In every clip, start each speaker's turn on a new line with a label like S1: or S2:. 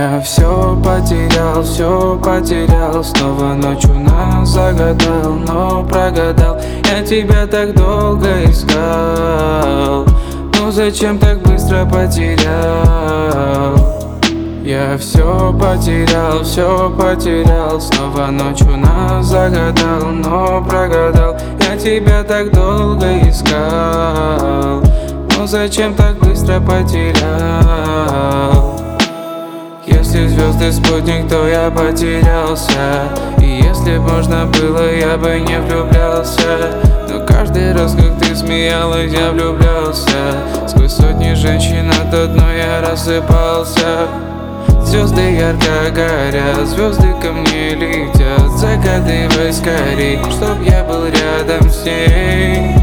S1: Я все потерял, снова ночью нас загадал, но прогадал. Я тебя так долго искал, но зачем так быстро потерял? Я все потерял, снова ночью нас загадал, но прогадал. Я тебя так долго искал, но зачем так быстро потерял? Если звезды спутник, то я потерялся. И если б можно было, я бы не влюблялся. Но каждый раз, как ты смеялась, я влюблялся. Сквозь сотни женщин от одной я рассыпался. Звезды ярко горят, звезды ко мне летят. Загадывай скорей, чтоб я был рядом с ней.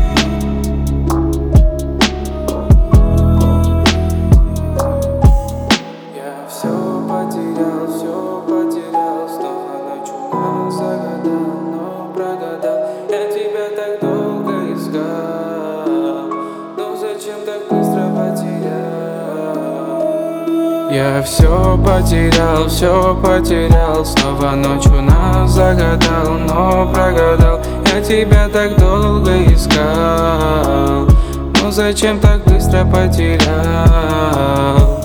S1: Все потерял, снова ночью нас загадал, но прогадал. Я тебя так долго искал, но зачем так быстро потерял? Я все потерял, снова ночью нас загадал, но прогадал. Я тебя так долго искал, но зачем так быстро потерял?